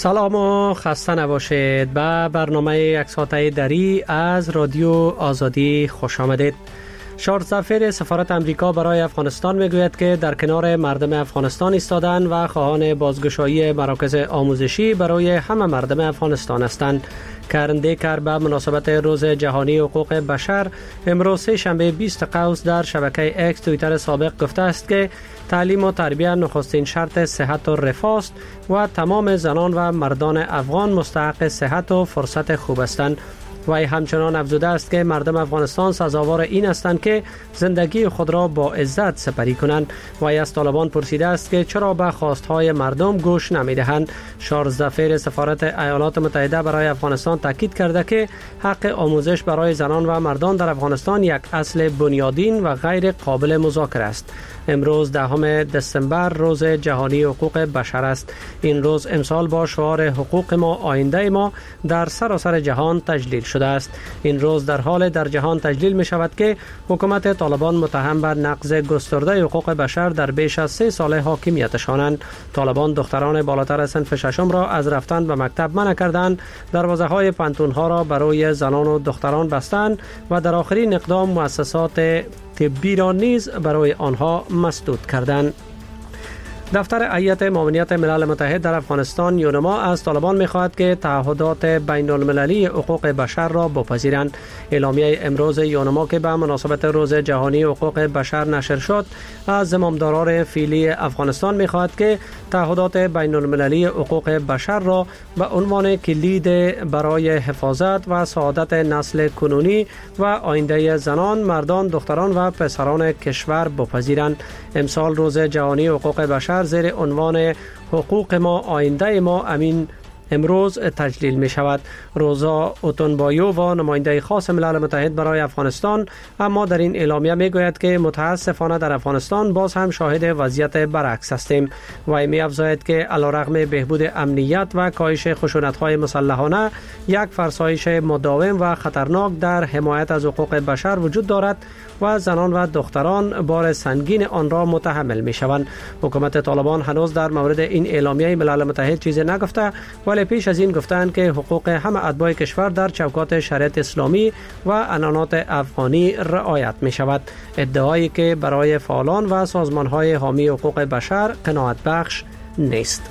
سلام و خسته نباشید. به برنامه یک ساعته دری از رادیو آزادی خوش آمدید. چارلز زفیر سفارت امریکا برای افغانستان میگوید که در کنار مردم افغانستان ایستادند و خواهان بازگشایی مراکز آموزشی برای همه مردم افغانستان هستند. کرن دیکر به مناسبت روز جهانی حقوق بشر امروز شنبه 20 قوس در شبکه اکس توییتر سابق گفته است که تعلیم و تربیت نخستین شرط صحت و رفاه است و تمام زنان و مردان افغان مستحق صحت و فرصت خوب هستند. و همچنان افزوده است که مردم افغانستان سزاوار این هستند که زندگی خود را با عزت سپری کنند. و از طالبان پرسیده است که چرا به خواستهای مردم گوش نمیدهند. چارلز زفیر سفارت ایالات متحده برای افغانستان تاکید کرده که حق آموزش برای زنان و مردان در افغانستان یک اصل بنیادین و غیر قابل مذاکره است. امروز 10 دسامبر روز جهانی حقوق بشر است. این روز امسال با شعار حقوق ما آینده ما در سراسر جهان تجلیل شده است. این روز در حال در جهان تجلیل می شود که حکومت طالبان متهم بر نقض گسترده حقوق بشر در بیش از 3 سال حاکمیتشانند. طالبان دختران بالاتر از صنف ششم را از رفتن به مکتب منع کردند، دروازه‌های پانتون‌ها را برای زنان و دختران بستند و در آخرین اقدام مؤسسات طبی را نیز برای آنها مسدود کردند. دفتر هیئت امنیت ملل متحد در افغانستان یونما از طالبان می‌خواهد که تعهدات بین المللی حقوق بشر را بپذیرند. اعلامیه امروز یونما که به مناسبت روز جهانی حقوق بشر نشر شد از زمامداران فعلی افغانستان می‌خواهد که تعهدات بین المللی حقوق بشر را به عنوان کلید برای حفاظت و سعادت نسل کنونی و آینده زنان، مردان، دختران و پسران کشور بپذیرند. امسال روز جهانی حقوق بشر زیر عنوان حقوق ما آینده ما امروز تجلیل می شود. روزا اوتونبایو و نماینده خاص ملل متحد برای افغانستان اما در این اعلامیه می گوید که متاسفانه در افغانستان باز هم شاهد وضعیت برعکس هستیم و می افزاید که علیرغم بهبود امنیت و کاهش خشونت‌های مسلحانه یک فرسایش مداوم و خطرناک در حمایت از حقوق بشر وجود دارد و زنان و دختران بار سنگین آن را متحمل می شوند. حکومت طالبان هنوز در مورد این اعلامیه ملل متحد چیزی نگفته، ولی پیش از این گفتند که حقوق همه اتباع کشور در چوکات شریعت اسلامی و عنعنات افغانی رعایت می شود. ادعایی که برای فعالان و سازمان‌های حامی حقوق بشر قناعت بخش نیست.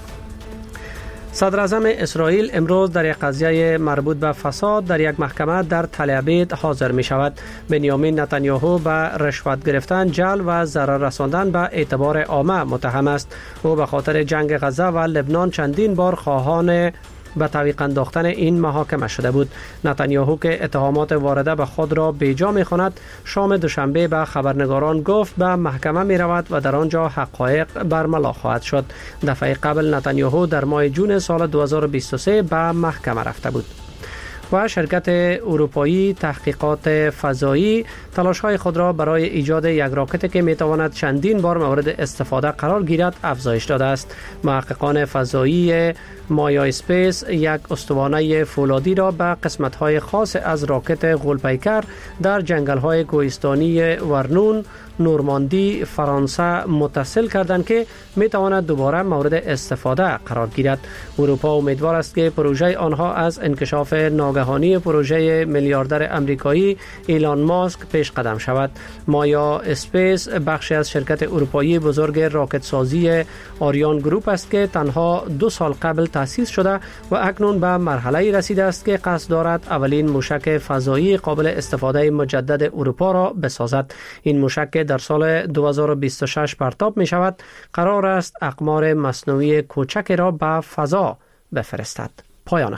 صدر اعظم اسرائیل امروز در یک قضیه مربوط به فساد در یک محکمه در تل ابیب حاضر می شود. بنیامین نتانیاهو به رشوت گرفتن، جعل و ضرر رساندن به اعتبار عامه متهم است. او به خاطر جنگ غزه و لبنان چندین بار خواهان به تعویق انداختن این محاکمه شده بود. نتانیاهو که اتهامات وارده به خود را بیجا می‌خواند، شام دوشنبه به خبرنگاران گفت به محکمه می‌رود و در آنجا حقایق برملا خواهد شد. دفعه قبل نتانیاهو در ماه جون سال 2023 به محکمه رفته بود. و شرکت اروپایی تحقیقات فضایی تلاش‌های خود را برای ایجاد یک راکت که می‌تواند چندین بار مورد استفاده قرار گیرد افزایش داده است. محققان فضایی مایا اسپیس یک استوانه فولادی را به قسمت‌های خاص از راکت غول‌پیکر در جنگل‌های کوهستانی ورنون، نورماندی، فرانسه متصل کردند که می‌تواند دوباره مورد استفاده قرار گیرد. اروپا امیدوار است که پروژه آنها از انکشاف ناگهانی پروژه میلیاردر آمریکایی ایلان ماسک پیش قدم شود. مایا اسپیس بخشی از شرکت اروپایی بزرگ راکت سازی آریان گروپ است که تنها 2 سال قبل تأسیس شده و اکنون به مرحله رسیده است که قصد دارد اولین موشک فضایی قابل استفاده مجدد اروپا را بسازد. این موشک در سال 2026 پرتاب می شود قرار است اقمار مصنوعی کوچک را به فضا بفرستد. پایان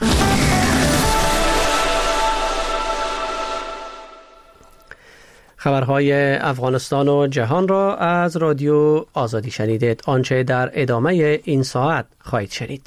خبرهای افغانستان و جهان را از رادیو آزادی شنیدید. آنچه در ادامه این ساعت خواهید شنید.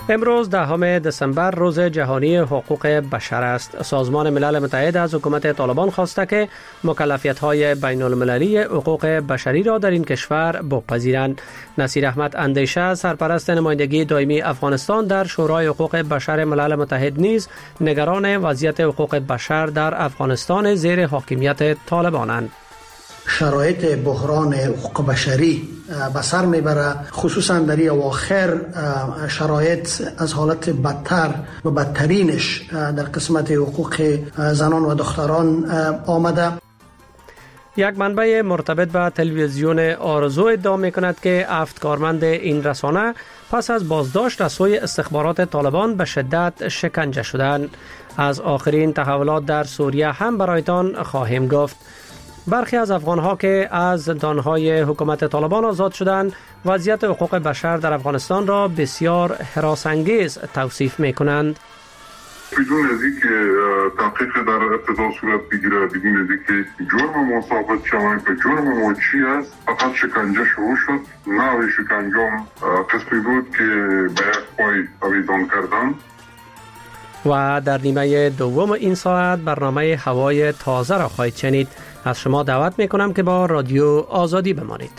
امروز 10 دسامبر روز جهانی حقوق بشر است. سازمان ملل متحد از حکومت طالبان خواسته که مکلفیت‌های بین المللی حقوق بشری را در این کشور بپذیرند. نصیر احمد اندیشه سرپرست نمایندگی دائمی افغانستان در شورای حقوق بشر ملل متحد نیز نگران وضعیت حقوق بشر در افغانستان زیر حاکمیت طالبانند. شرایط بحران حقوق بشری به سر میبره، خصوصا در این اواخر شرایط از حالت بدتر و بدترینش در قسمت حقوق زنان و دختران آمده. یک منبع مرتبط به تلویزیون آرزو ادعا می کند که 7 کارمند این رسانه پس از بازداشت از سوی استخبارات طالبان به شدت شکنجه شدند. از آخرین تحولات در سوریه هم برایتان خواهیم گفت. برخی از افغانها که از زندانهای حکومت طالبان آزاد شدند وضعیت حقوق بشر در افغانستان را بسیار هراس‌انگیز توصیف می کنند. بدون از اینکه تحقیق در ابتدا صورت بگیره، بدون از اینکه جرم ما ثابت شود که جرم ما چی است، فقط شکنجه شروع شد. نوع شکنجه قسمی بود که به یک پای آویزان کردن. و در نیمه دوم این ساعت برنامه هوای تازه را خواهید شنید. از شما دعوت میکنم که با رادیو آزادی بمانید.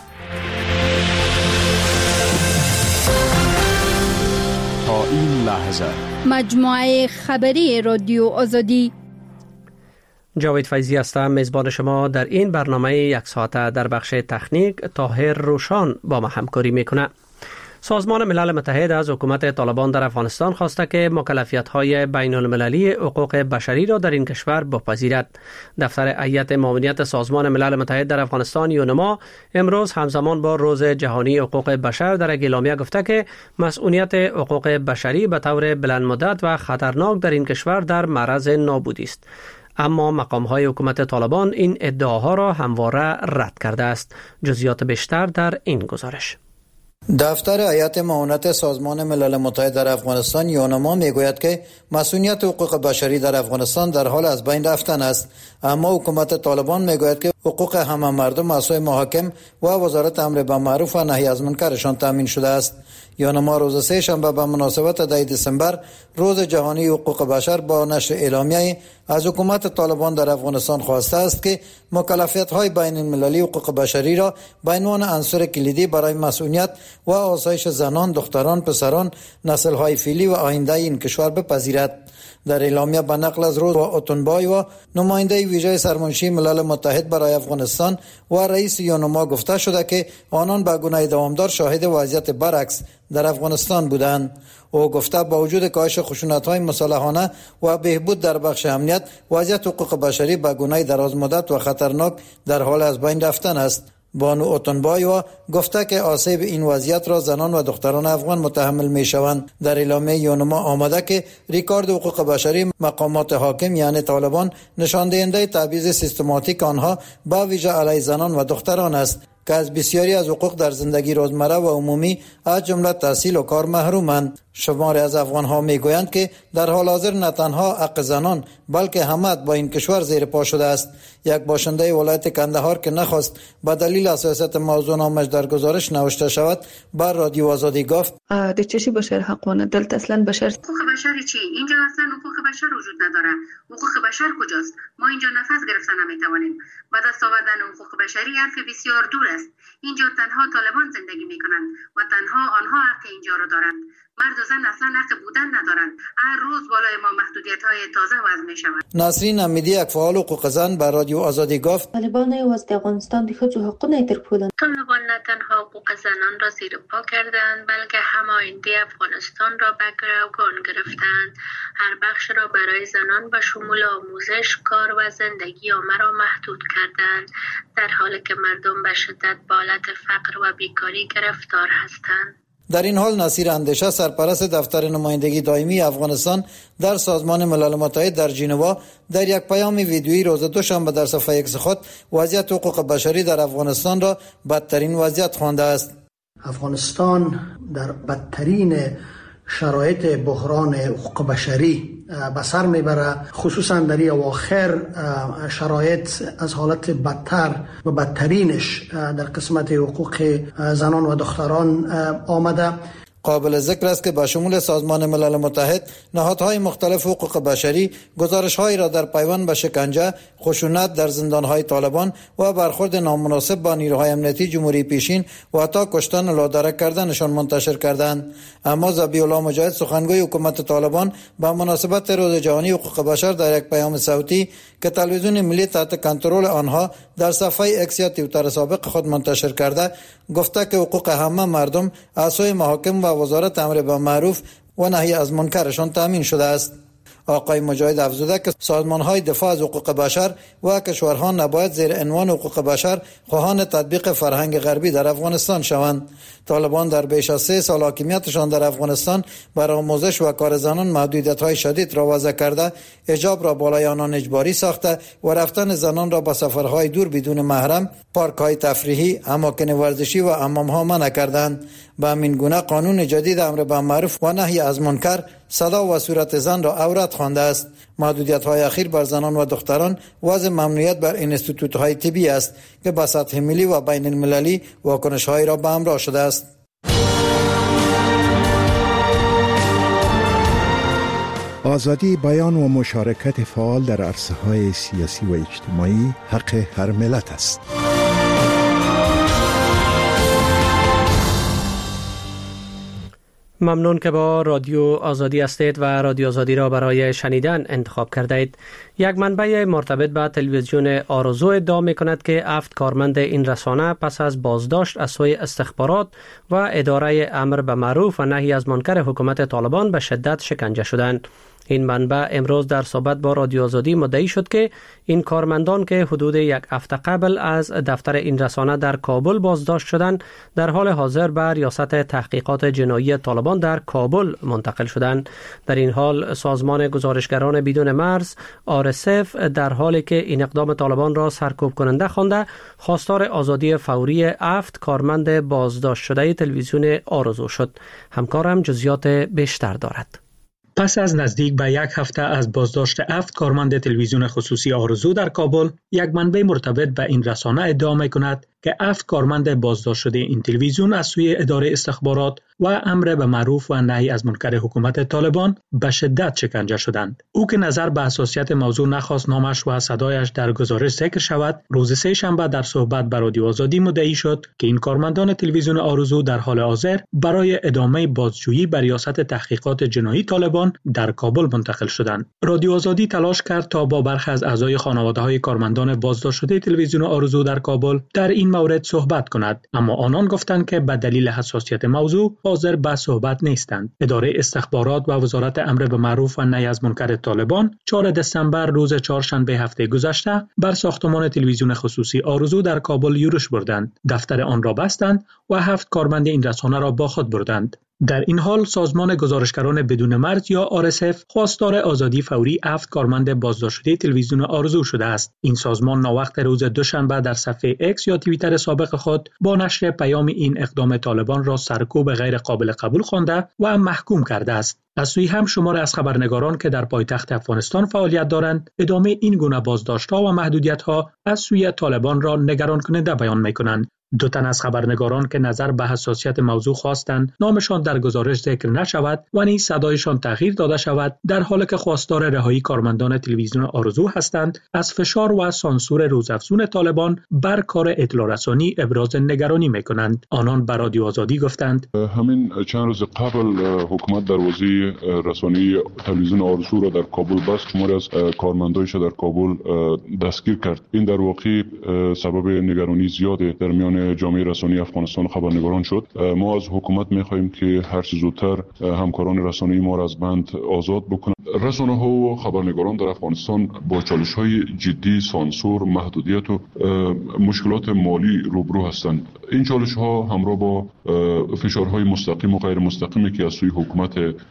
تا این لحظه مجموعه خبری رادیو آزادی. جاوید فیضی هستم، میزبان شما در این برنامه یک ساعته. در بخش تکنیک طاهر روشان با ما همکاری میکنه. سازمان ملل متحد از حکومت طالبان در افغانستان خواسته که مکلفیت‌های بین المللی حقوق بشری را در این کشور بپذیرد. دفتر هیئت معاونیت سازمان ملل متحد در افغانستان یونما امروز همزمان با روز جهانی حقوق بشر در یک اعلامیه گفته که مسئولیت حقوق بشری به طور بلند مدت و خطرناک در این کشور در معرض نابودی است. اما مقام‌های حکومت طالبان این ادعاها را همواره رد کرده است. جزئیات بیشتر در این گزارش. دفتر هیئت معاونت سازمان ملل متحد در افغانستان یونما میگوید که مسئولیت حقوق بشری در افغانستان در حال از بین رفتن است، اما حکومت طالبان میگوید که حقوق همه مردم از سوی محاکم و وزارت امر بالمعروف و نهی از منکرشان تامین شده است. یونما روز سه شنبه به مناسبت 10 دسامبر روز جهانی حقوق بشر با نشر اعلامیه از حکومت طالبان در افغانستان خواسته است که مکلفیت‌های بین المللی حقوق بشری را به عنوان عنصر کلیدی برای مسئولیت و آسایش زنان، دختران، پسران، نسل‌های فعلی و آینده این کشور بپذیرد. در اعلامیه به نقل از روز اوتنبای و نماینده ویژه سرمنشی ملل متحد برای افغانستان و رئیس یونما گفته شده که آنان به گونه دوامدار شاهد وضعیت برعکس در افغانستان بودند. او گفته با وجود کاهش خشونت‌های مسلحانه و بهبود در بخش امنیت، وضعیت حقوق بشری به گونه درازمدت و خطرناک در حال از بین رفتن است. بانو اوتنبایوا گفته که آسیب این وضعیت را زنان و دختران افغان متحمل می شوند. در اعلامیه یونما آمده که ریکارد حقوق بشری مقامات حاکم یعنی طالبان نشان دهنده تبعیض سیستماتیک آنها به ویژه علیه زنان و دختران است که از بسیاری از حقوق در زندگی روزمره و عمومی از جمله تحصیل و کار محرومند. شماری از افغان‌ها میگویند که در حال حاضر نه تنها حق زنان بلکه همه با این کشور زیر پا شده است. یک باشنده ولایت کندهار که نخواست به دلیل حساسیت موضوع نامش در گزارش نوشته شود بر رادیو آزادی گفت د چشي بشر حقونه دلته اصلا بشر حقوق بشری چی؟ اینجا اصلا حقوق بشر وجود نداره. حقوق بشر کجاست؟ ما اینجا نفس گرفتن نمیتوانیم. با دست آوردن حقوق بشری حرف بسیار دور است. اینجا تنها طالبان زندگی میکنند و تنها آنها حق اینجا را دارند. مرد و زن اصلا حق بودن ندارند. هر روز بالای ما محدودیت‌های تازه وضع می‌شود. نسرین امیدی یک فعال حقوق زن بر رادیو آزادی گفت طالبان از افغانستان د ښځو حقونه تر پوله طالبان نه تنها حقوق زنان را زیر پا کردند بلکه هم آینده افغانستان را به گروگان گرفتند. هر بخش را برای زنان به شمول آموزش، کار و زندگی عامه را محدود کردند، در حالی که مردم به شدت به حالت فقر و بیکاری گرفتار هستند. در این حال نصیر اندیشه سرپرست دفتر نمایندگی دائمی افغانستان در سازمان ملل متحد در ژنوا در یک پیام ویدیویی روز دوشنبه در صفحه ایکس خود وضعیت حقوق بشری در افغانستان را بدترین وضعیت خوانده است. افغانستان در بدترین شرایط بحران حقوق بشری به سر میبره، خصوصا در این اواخر شرایط از حالت بدتر و بدترینش در قسمت حقوق زنان و دختران آمده. قابل ذکر است که به شمول سازمان ملل متحد، نهادهای مختلف حقوق بشری گزارش‌هایی را در پیوند به شکنجه، خشونت در زندان‌های طالبان و برخورد نامناسب با نیروهای امنیتی جمهوری پیشین و حتی کشتن لادرک کردنشان منتشر کردند. اما ذبیح الله مجاهد، سخنگوی حکومت طالبان، به مناسبت روز جهانی حقوق بشر در یک پیام صوتی که تلویزیون ملی تحت کنترل آنها در صفحه اکس یا توییتر سابق خود منتشر کرده، گفته که حقوق همه مردم از سوی محاکم و وزارت امر بالمعروف و نهی از منکرشان تامین شده است. آقای مجاهد افزوده که سازمان‌های دفاع از حقوق بشر و کشورها نباید زیر عنوان حقوق بشر خواهان تطبیق فرهنگ غربی در افغانستان شوند. طالبان در بیش از 3 سال حاکمیتشان در افغانستان بر آموزش و کار زنان محدودیت‌های شدید را وضع کرده، حجاب را بالای آنان اجباری ساخته و رفتن زنان را به سفرهای دور بدون محرم، پارک‌های تفریحی، اماکن ورزشی و حمام‌ها منع کردند. به همین گونه قانون جدید امر بالمعروف و نهی از منکر صدا و صورت زن را عورت خوانده است. محدودیت‌های اخیر بر زنان و دختران وضع ممنوعیت بر اینستیتوت‌های طبی است که به سطح ملی و بین المللی واکنش‌هایی را به همراه شده است. آزادی بیان و مشارکت فعال در عرصه‌های سیاسی و اجتماعی حق هر ملت است. ممنون که با رادیو آزادی هستید و رادیو آزادی را برای شنیدن انتخاب کرده اید. یک منبع مرتبط به تلویزیون آرزو ادعا می کند که 7 کارمند این رسانه پس از بازداشت از سوی استخبارات و اداره امر به معروف و نهی از منکر حکومت طالبان به شدت شکنجه شدند. این منبع امروز در صحبت با رادیو آزادی مدعی شد که این کارمندان که حدود 1 هفته قبل از دفتر این رسانه در کابل بازداشت شدند، در حال حاضر به ریاست تحقیقات جنایی طالبان در کابل منتقل شدند. در این حال سازمان گزارشگران بدون مرز RSF در حالی که این اقدام طالبان را سرکوب کننده خوانده، خواستار آزادی فوری 7 کارمند بازداشت شده تلویزیون آرزو شد. همکارم جزئیات بیشتر دارد. پس از نزدیک به 1 هفته از بازداشت 7 کارمند تلویزیون خصوصی آرزو در کابل، یک منبع مرتبط به این رسانه ادعا می‌کند که 7 کارمند بازداشت شده این تلویزیون از سوی اداره استخبارات و امر به معروف و نهی از منکر حکومت طالبان به شدت شکنجه شدند. او که نظر به حساسیت موضوع نخواست نامش و صدایش در گزارش ذکر شود، روز 3 شنبه در صحبت با رادیو آزادی مدعی شد که این کارمندان تلویزیون آرزو در حال حاضر برای ادامه بازجویی به ریاست تحقیقات جنایی طالبان در کابل منتقل شدند. رادیو آزادی تلاش کرد تا با برخی از اعضای خانواده‌های کارمندان بازداشت شده تلویزیون آرزو در کابل در این مورد صحبت کند، اما آنان گفتند که به دلیل حساسیت موضوع حاضر به صحبت نیستند. اداره استخبارات و وزارت امر به معروف و نهی از منکر طالبان 4 دسامبر روز چهارشنبه هفته گذشته بر ساختمان تلویزیون خصوصی آرزو در کابل یورش بردند، دفتر آن را بستند و 7 کارمند این رسانه را با خود بردند. در این حال سازمان گزارشگران بدون مرز یا RSF خواستار آزادی فوری 7 کارمند بازداشت شده تلویزیون آرزو شده است. این سازمان ناوقت روز دوشنبه در صفحه اکس یا توییتر سابق خود با نشر پیام این اقدام طالبان را سرکوب غیر قابل قبول خوانده و محکوم کرده است. از سوی هم شمار از خبرنگاران که در پایتخت افغانستان فعالیت دارند، ادامه این گونه بازداشت‌ها و محدودیت‌ها از سوی طالبان را نگران کننده بیان می‌کنند. 2 تن از خبرنگاران که نظر به حساسیت موضوع خواستند نامشان در گزارش ذکر نشود و نیز صدایشان تغییر داده شود، در حالی که خواستار رهایی کارمندان تلویزیون آرزو هستند، از فشار و سانسور روزافزون طالبان بر کار اطلاع رسانی ابراز نگرانی می‌کنند. آنان به رادیو آزادی گفتند همین چند روز قبل حکومت دروازه رسانی تلویزیون آرزو را در کابل بست، شماری از کارمندانش در کابل دستگیر کرد. این در واقع سبب نگرانی زیاد در میان جامعه رسانی افغانستان و خبرنگاران شد. ما از حکومت می‌خواهیم که هر چه زودتر همکاران رسانه‌ای ما را از بند آزاد بکنند. رسانه‌ها و خبرنگاران در افغانستان با چالش‌های جدی، سانسور، محدودیت و مشکلات مالی روبرو هستند. این چالش‌ها همراه با فشارهای مستقیم و غیر مستقیمی که از سوی حکومت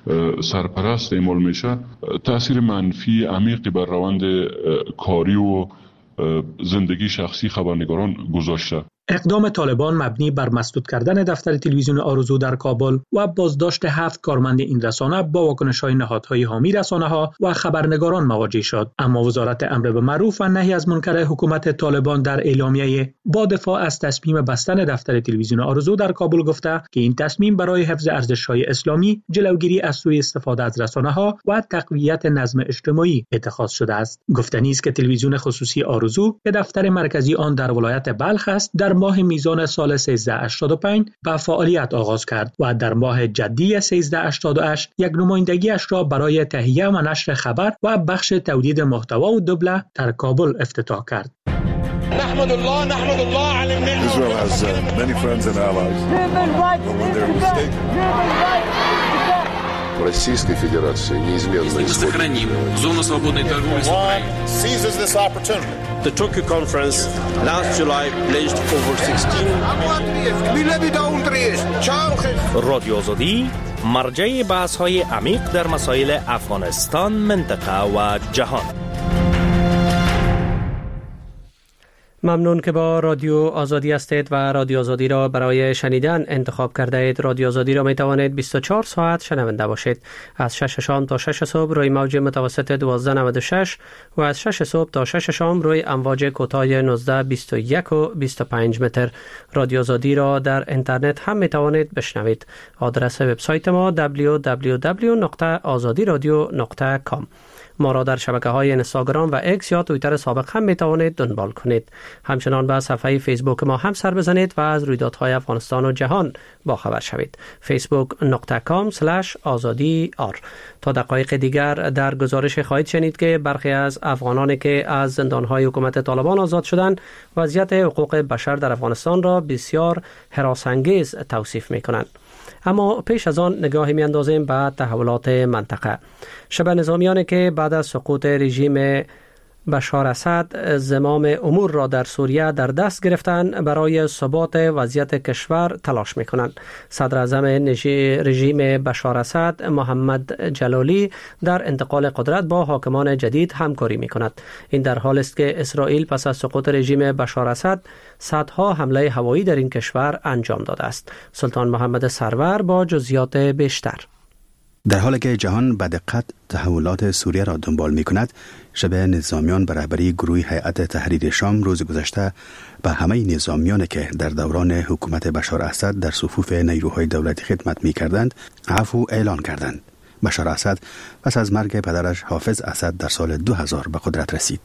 سرپرست اعمال میشه، تأثیر منفی عمیقی بر روند کاری و زندگی شخصی خبرنگاران گذاشته. اقدام طالبان مبنی بر مسدود کردن دفتر تلویزیون آرزو در کابل و بازداشت 7 کارمند این رسانه با واکنش‌های نهادهای حامی رسانه‌ها و خبرنگاران مواجه شد. اما وزارت امر به معروف و نهی از منکر حکومت طالبان در اعلامیه با دفاع از تصمیم بستن دفتر تلویزیون آرزو در کابل گفته که این تصمیم برای حفظ ارزش‌های اسلامی، جلوگیری از سوء استفاده از رسانه‌ها و تقویت نظم اجتماعی اتخاذ شده است. گفتنی است که تلویزیون خصوصی آرزو که دفتر مرکزی آن در ولایت بلخ است، در ماه میزان سال 1385 به فعالیت آغاز کرد و در ماه جدی 1388 یک نمایندگیش را برای تهیه و نشر خبر و بخش تولید محتوا و دوبله در کابل افتتاح کرد. نحمد الله على النعمة. Israel has many friends and allies. When they're mistaken. Российской Федерации неизменно мы сохраним зону свободной торговли с Украиной. Seizes this opportunity. The Tokyo conference last July pledged over 16 رادیو آزادی مرجع بحث‌های عمیق در مسائل افغانستان، منطقه و جهان. ممنون که با رادیو آزادی هستید و رادیو آزادی را برای شنیدن انتخاب کرده اید. رادیو آزادی را می توانید 24 ساعت شنونده باشید. از 6 شام تا 6 صبح روی موج متوسط 1296 و از 6 صبح تا 6 شام روی امواج کوتاه 19 21 و 25 متر. رادیو آزادی را در اینترنت هم می توانید بشنوید. آدرس وبسایت ما www.azadiradio.com. ما را در شبکه‌های اینستاگرام و ایکس یا توییتر سابق هم می‌توانید دنبال کنید. همچنان به صفحه فیسبوک ما هم سر بزنید و از رویدادهای افغانستان و جهان باخبر شوید. facebook.com/azadi.r. تا دقایق دیگر در گزارش خواهید شنید که برخی از افغانانی که از زندان‌های حکومت طالبان آزاد شدند وضعیت حقوق بشر در افغانستان را بسیار هراس‌انگیز توصیف می‌کنند. اما پیش از آن نگاهی می‌اندازیم به تحولات منطقه. شبه نظامیانی که بعد از سقوط رژیم بشار اسد زمام امور را در سوریه در دست گرفتند، برای ثبات وضعیت کشور تلاش می‌کنند. صدر اعظم رژیم بشار اسد محمد جلالی در انتقال قدرت با حاکمان جدید همکاری می‌کند. این در حالی است که اسرائیل پس از سقوط رژیم بشار اسد صدها حمله هوایی در این کشور انجام داده است. سلطان محمد سرور با جزئیات بیشتر. در حالی که جهان به دقت تحولات سوریه را دنبال می کند، شبه نظامیان به رهبری گروه هیئت تحریر شام روز گذشته به همه نظامیانی که در دوران حکومت بشار اسد در صفوف نیروهای دولتی خدمت می کردند عفو اعلان کردند. بشار اسد پس از مرگ پدرش حافظ اسد در سال 2000 به قدرت رسید.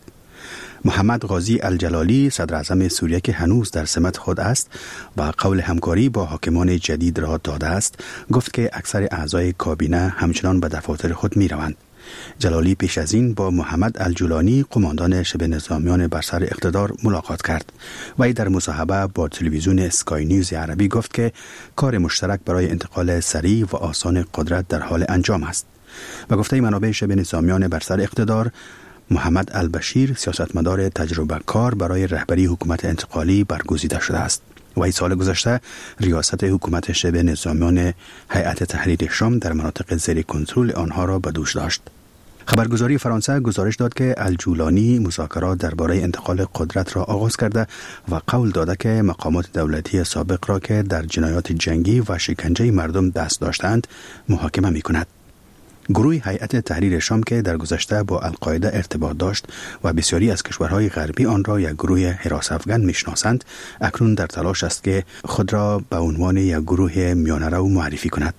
محمد غازی الجلالی صدر اعظم سوریه که هنوز در سمت خود است و قول همکاری با حاکمان جدید را داده است، گفت که اکثر اعضای کابینه همچنان به دفاتر خود می روند. جلالی پیش از این با محمد الجولانی قماندان شبه نظامیان بر سر اقتدار ملاقات کرد و در مصاحبه با تلویزیون اسکای نیوز عربی گفت که کار مشترک برای انتقال سریع و آسان قدرت در حال انجام است. و گفته منابع شبه نظامیان بر سر اقتدار، محمد البشیر سیاستمدار تجربه کار برای رهبری حکومت انتقالی برگزیده شده است و این سال گذشته ریاست حکومت شبه نظامیان هیئت تحریر شام در مناطق زیر کنترل آنها را به دوش داشت. خبرگزاری فرانسه گزارش داد که الجولانی مذاکرات درباره انتقال قدرت را آغاز کرده و قول داده که مقامات دولتی سابق را که در جنایات جنگی و شکنجه مردم دست داشتند محاکمه می‌کند. گروه هیئت تحریر شام که در گذشته با القاعده ارتباط داشت و بسیاری از کشورهای غربی آن را یک گروه حراس افغان میشناسند، اکنون در تلاش است که خود را به عنوان یک گروه میانه‌رو معرفی کند.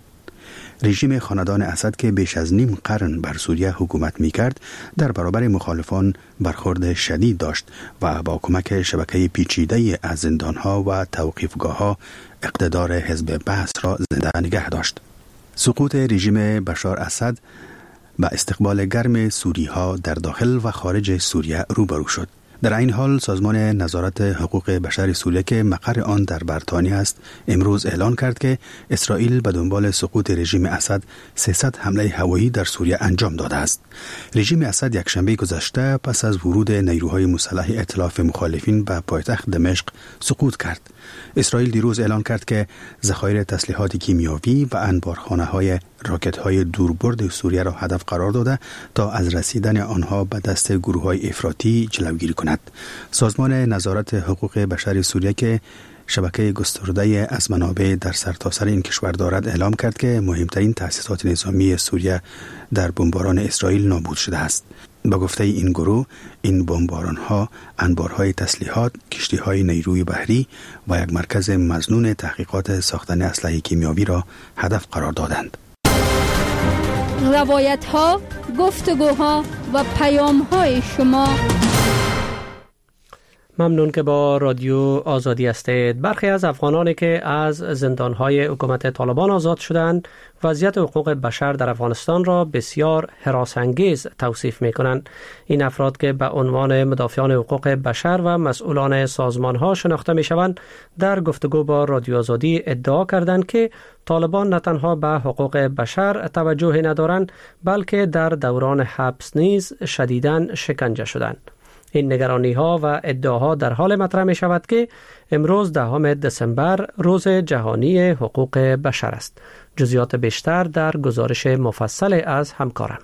رژیم خاندان اسد که بیش از نیم قرن بر سوریه حکومت می‌کرد، در برابر مخالفان برخورد شدید داشت و با کمک شبکه پیچیده از زندان‌ها و توقیفگاه‌ها اقتدار حزب بعث را زنده نگه داشت. سقوط رژیم بشار اسد با استقبال گرم سوری‌ها در داخل و خارج سوریه روبرو شد. در این حال سازمان نظارت حقوق بشر سوریه که مقر آن در بریتانیا است، امروز اعلان کرد که اسرائیل به دنبال سقوط رژیم اسد 300 حمله هوایی در سوریه انجام داده است. رژیم اسد یکشنبه گذشته پس از ورود نیروهای مسلح ائتلاف مخالفین به پایتخت دمشق سقوط کرد. اسرائیل دیروز اعلان کرد که ذخایر تسلیحات کیمیاوی و انبارخانه‌های راکت‌های دوربرد سوریه را هدف قرار داده تا از رسیدن آنها به دست گروه‌های افراطی جلوگیری کند. سازمان نظارت حقوق بشر سوریه که شبکه گسترده از منابع در سرتاسر این کشور دارد اعلام کرد که مهمترین تأسیسات نظامی سوریه در بمباران اسرائیل نابود شده است. با گفته این گروه، این بمباران‌ها انبارهای تسلیحات، کشتی‌های نیروی بحری و یک مرکز مظنون تحقیقات ساختن اسلحه کیمیاوی را هدف قرار دادند. روایت‌ها، گفتگوها و پیام‌های شما. ممنون که با رادیو آزادی هستید. برخی از افغانانی که از زندانهای حکومت طالبان آزاد شدند وضعیت حقوق بشر در افغانستان را بسیار هراس‌انگیز توصیف می‌کنند. این افراد که به عنوان مدافعان حقوق بشر و مسئولان سازمان‌ها شناخته می‌شوند در گفتگو با رادیو آزادی ادعا کردند که طالبان نه تنها به حقوق بشر توجه ندارند بلکه در دوران حبس نیز شدیداً شکنجه شدند. این نگرانی ها و ادعاها در حال مطرح می شود که امروز 10 دسامبر روز جهانی حقوق بشر است. جزئیات بیشتر در گزارش مفصل از همکارم.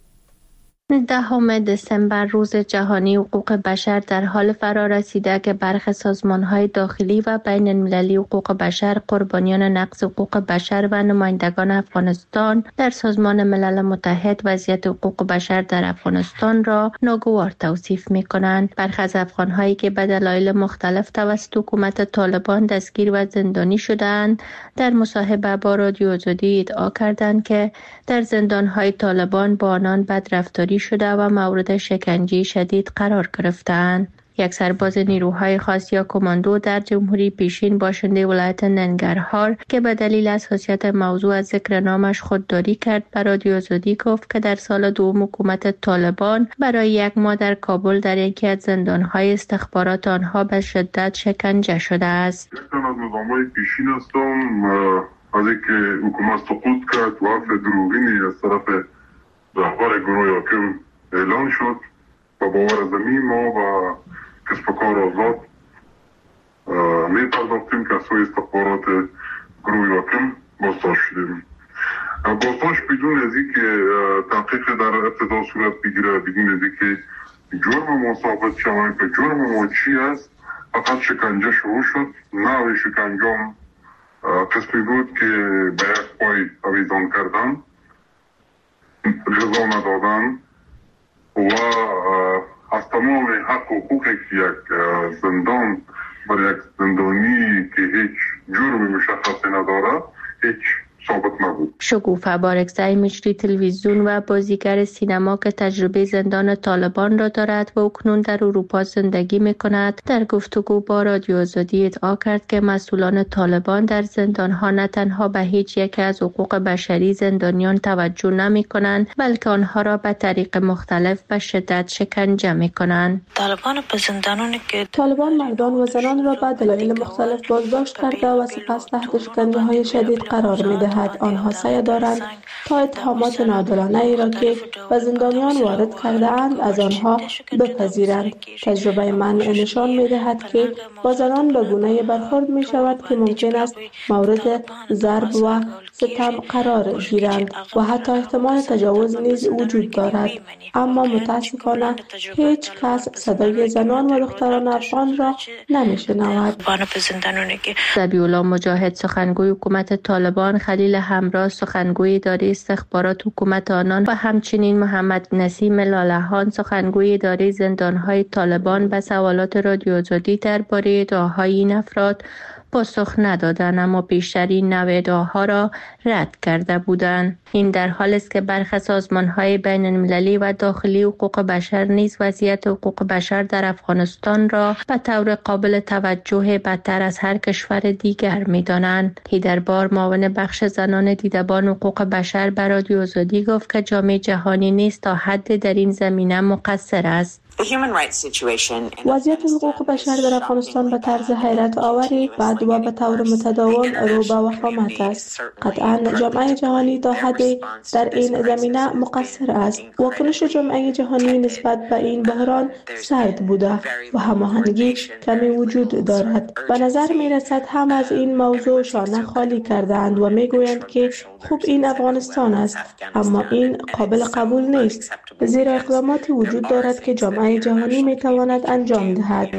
10 دسامبر روز جهانی حقوق بشر در حال فرا رسیده که برخی سازمان‌های داخلی و بین المللی حقوق بشر قربانیان نقض حقوق بشر و نمایندگان افغانستان در سازمان ملل متحد وضعیت حقوق بشر در افغانستان را ناگوار توصیف می‌کنند. برخی از افغان‌هایی که به دلایل مختلف توسط حکومت طالبان دستگیر و زندانی شدند در مصاحبه با رادیو آزادی ادعا کردند که در زندان‌های طالبان با آنان بدرفتاری شده و مورد شکنجه شدید قرار گرفتند. یک سرباز نیروهای خاص یا کماندو در جمهوری پیشین باشنده ولایت ننگرهار که به دلیل حساسیت موضوع از ذکر نامش خودداری کرد به رادیو آزادی گفت که در سال دوم حکومت طالبان برای 1 ماه در کابل در یکی از زندانهای استخبارات آنها به شدت شکنجه شده است. از نظامهای پیشین هستم از اینکه حکومت سقوط کرد و عفو دروغینی از طرف رهبر گروه حاکم اعلان شد و باور زمین ما و کسب و کار آزاد می پرداختیم که از سوی استخبارات گروه حاکم بازداشت شدیم. بازداشت بدون از اینکه تحقیق در ابتدا صورت بگیره، بدون از اینکه جرم ما ثابت شود که جرم ما چی است، فقط شکنجه شروع شد. نوع شکنجه قسمی بود که به یک پای آویزان کردن، غذا ندادن و از تمام حق و حقوقی که یک زندان برای یک زندانی که هیچ جرم مشخصی نداره هیچ ثابت نبود. شگوفه بارکزی مجری تلویزیون و بازیگر سینما که تجربه زندان طالبان را دارد و اکنون در اروپا زندگی می‌کند در گفتگو با رادیو آزادی ادعا کرد که مسئولان طالبان در زندان‌ها نه تنها به هیچ یک از حقوق بشری زندانیان توجه نمی‌کنند بلکه آنها را به طریق مختلف به شدت شکنجه می‌کنند. طالبان مردان و زنان را به دلایل مختلف بازداشت کرده و سپس تحت شکنجه‌های شدید قرار می‌دهند. آنها سعی دارند تا اتهامات ناعادلانه ای را که به زندانیان وارد کرده اند از آنها بپذیرند. تجربه من نشان می‌دهد که با زنان به گونه‌ای برخورد می‌شود که ممکن است مورد ضرب و ستم قرار گیرند و حتی احتمال تجاوز نیز وجود دارد. اما متاسفانه هیچ کس صدای زنان و دختران افغان را نمی‌شنود. ذبیح الله مجاهد سخنگوی حکومت طالبان، خلیل همراه سخنگوی اداره استخبارات حکومت آنان و همچنین محمد نسیم لالهان سخنگوی اداره زندانهای طالبان به سوالات رادیو آزادی درباره ادعاهای این افراد پاسخ ندادند، اما بیشترین نوع ادعاها را رد کرده بودند. این در حالی است که برخی سازمان‌های بین المللی و داخلی حقوق بشر نیز وضعیت حقوق بشر در افغانستان را به طور قابل توجه بدتر از هر کشور دیگر می‌دانند. هیدر بار معاون بخش زنان دیدبان حقوق بشر به رادیو آزادی گفت که جامعه جهانی نیز تا حد در این زمینه مقصر است. وضعیت حقوق بشر در افغانستان به طرز حیرت آوری بد و به طور متداوم رو به وخامت است. قطعاً جامعه جهانی تا حدی در این زمینه مقصر است. واکنش جامعه جهانی نسبت به این بحران سرد بوده و هماهنگی کمی وجود دارد. به نظر می رسد هم از این موضوع شانه خالی کردند و می گویند که خوب این افغانستان است، اما این قابل قبول نیست، زیرا اقداماتی وجود دارد که جامعه برنامه جهانی می تواند انجام دهد.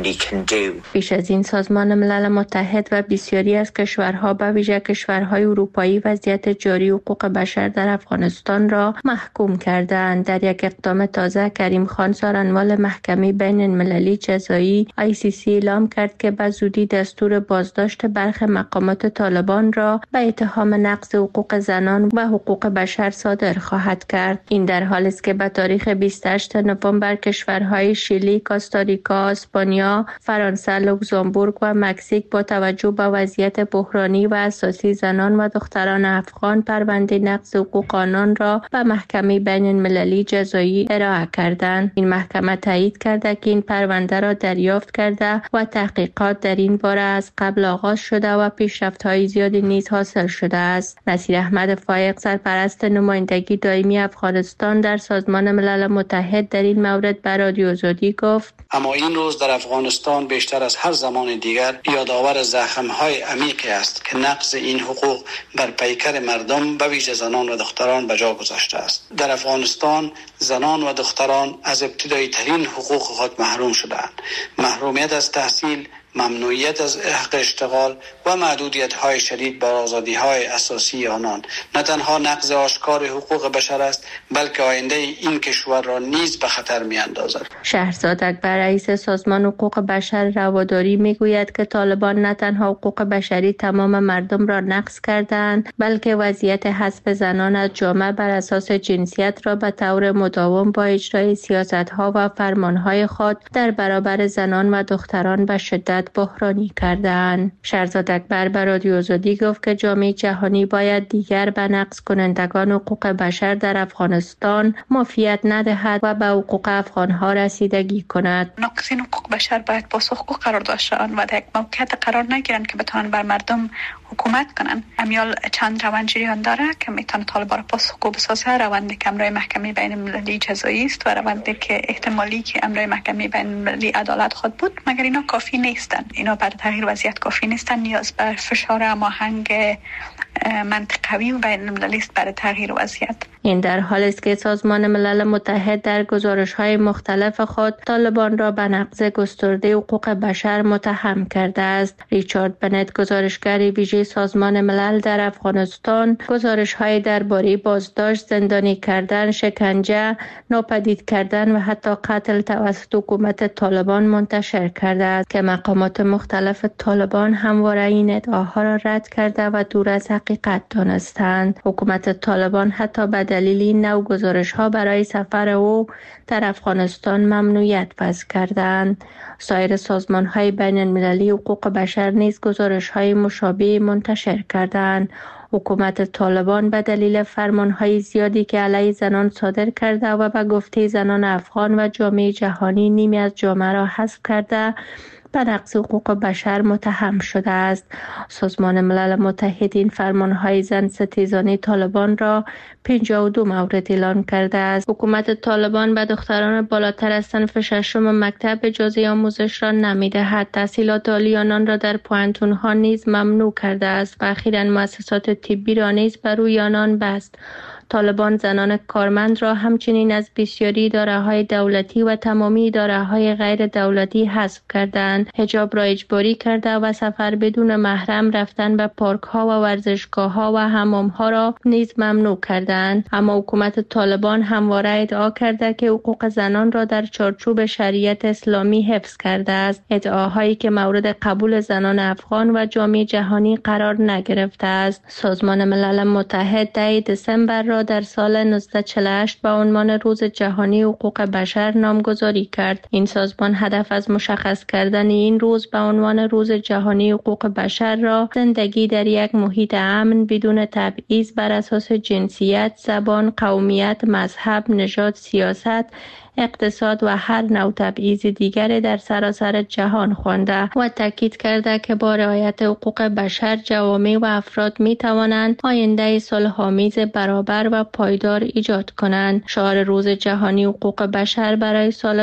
پیش از این سازمان ملل متحد و بسیاری از کشورها به ویژه کشورهای اروپایی وضعیت جاری حقوق بشر در افغانستان را محکوم کردند. در یک اقدام تازه کریم خان سارنوال محکمه بین المللی جزایی ICC اعلام کرد که به زودی دستور بازداشت برخی مقامات طالبان را به اتهام نقض حقوق زنان و حقوق بشر صادر خواهد کرد. این در حالی است که به تاریخ 28 نوامبر کشورهای شیلی، کوستاریکا، اسپانیا، فرانسه، لوکزامبورگ و مکزیک با توجه به وضعیت بحرانی و اساسی زنان و دختران افغان پرونده نقض حقوق آنان را به محکمه بین المللی جزایی ارائه کردند. این محکمه تایید کرده که این پرونده را دریافت کرده و تحقیقات در این باره از قبل آغاز شده و پیشرفت‌های زیادی نیز حاصل شده است. نصیر احمد فایق سرپرست نمایندگی دائمی افغانستان در سازمان ملل متحد در این مورد به رادیو آزادی گفت: اما این روز در افغانستان بیشتر از هر زمان دیگر یادآور زخم‌های عمیقی است که نقض این حقوق بر پیکر مردم به ویژه زنان و دختران به جا گذاشته است. در افغانستان زنان و دختران از ابتدایی ترین حقوق خود محروم شدند. محرومیت از تحصیل، ممنوعیت از حق اشتغال و محدودیت‌های شدید بر آزادی‌های اساسی آنان نه تنها نقض آشکار حقوق بشر است، بلکه آینده این کشور را نیز به خطر می‌اندازد. شهرزاد اکبر رئیس سازمان حقوق بشر رواداری می‌گوید که طالبان نه تنها حقوق بشری تمام مردم را نقض کردند، بلکه وضعیت حذف زنان از جامعه بر اساس جنسیت را به طور مداوم با اجرای سیاست‌ها و فرمان‌های خود در برابر زنان و دختران به شدت بحرانی کردند. شهرزاد اکبر به رادیو آزادی گفت که جامعه جهانی باید دیگر به نقض کنندگان حقوق بشر در افغانستان معافیت ندهد و به حقوق افغانها رسیدگی کند. ناقصین حقوق بشر باید پاسخگو قرار داشته و در یک موقعیت قرار نگیرند که بتوانند بر مردم حکومت کنند. امیال چند روند جریان داره که میتونه طالبان را پاسخگو بسازه. روندی که امروی محکمه بین المللی جزایی است و روندی که احتمالی که امروی محکمه بین المللی عدالت خود بود، مگر اینا کافی نیستن. اینا برای تغییر وضعیت کافی نیستن. نیاز به فشار هماهنگ منطقوی و بین المللی است برای تغییر وضعیت. این در حالی است که سازمان ملل متحد در گزارش‌های مختلف خود طالبان را به نقض گسترده حقوق بشر متهم کرده است. ریچارد بنت، گزارشگر ویژه سازمان ملل در افغانستان، گزارش‌های درباره بازداشت، زندانی کردن، شکنجه، ناپدید کردن و حتی قتل توسط حکومت طالبان منتشر کرده است که مقامات مختلف طالبان همواره این ادعاها را رد کرده و دور از حقیقت دانستند. حکومت طالبان حتی به دلیل این نوع گزارش‌ها برای سفر او در افغانستان ممنوعیت وضع کردند. سایر سازمان‌های بین المللی حقوق بشر نیز گزارش‌های مشابه منتشر کردند. حکومت طالبان به دلیل فرمان‌های زیادی که علیه زنان صادر کرده و به گفته زنان افغان و جامعه جهانی نیمی از جامعه را حذف کرده به نقض حقوق بشر متهم شده است. سازمان ملل متحد این فرمانهای زن ستیزانه طالبان را 52 مورد اعلان کرده است. حکومت طالبان به دختران بالاتر از صنف ششم مکتب اجازه آموزش را نمی‌دهد. تحصیلات عالی آنان را در پوهنتون‌ها نیز ممنوع کرده است و اخیراً مؤسسات طبی را نیز بر روی آنان بست. طالبان زنان کارمند را همچنین از بسیاری اداره‌های دولتی و تمامی اداره‌های غیر دولتی حذف کردند. حجاب را اجباری کرده و سفر بدون محرم رفتن به پارک‌ها و ورزشگاه‌ها و حمام‌ها را نیز ممنوع کردند. اما حکومت طالبان همواره ادعا کرده که حقوق زنان را در چارچوب شریعت اسلامی حفظ کرده است. ادعاهایی که مورد قبول زنان افغان و جامعه جهانی قرار نگرفته است. سازمان ملل متحد 10 دسامبر را در سال 1948 به عنوان روز جهانی حقوق بشر نامگذاری کرد. این سازمان هدف از مشخص کردن این روز به عنوان روز جهانی حقوق بشر را زندگی در یک محیط امن بدون تبعیض بر اساس جنسیت، زبان، قومیت، مذهب، نژاد، سیاست، اقتصاد و هر نوع تبعیض دیگر در سراسر جهان خوانده و تاکید کرده که با رعایت حقوق بشر جوامع و افراد می توانند آینده صلح‌آمیز برابر و پایدار ایجاد کنند. شعار روز جهانی حقوق بشر برای سال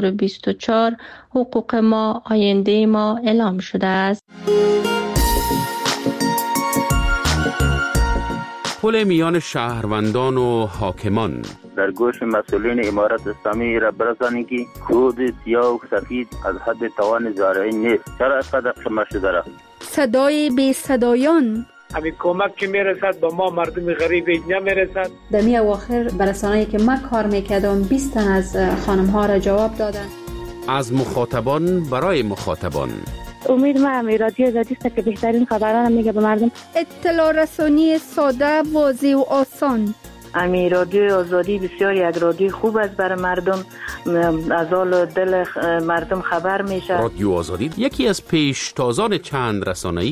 2024 حقوق ما آینده ما اعلام شده است. پل میان شهروندان و حاکمان. در گوش مسئولین امارت اسلامی را برسانید که کود سیاه و سفید از حد توان زارعی نیست. چرا اینقدر شما شده را؟ صدای بی صدایان. همین کمک که میرسد به ما مردم غریب نمیرسد. در می اواخر برسانه‌ای که من کار میکردم 20 تن از خانم ها را جواب دادن. از مخاطبان برای مخاطبان. امید ما رادیو آزادی است که بهترین خبران میگه به مردم. اطلاع رسانی ساده، واضح و آسان. امی رادیو آزادی بسیار یک رادیو خوب است برای مردم، از حال دل مردم خبر میشه. رادیو آزادی یکی از پیشتازان چند رسانه‌ای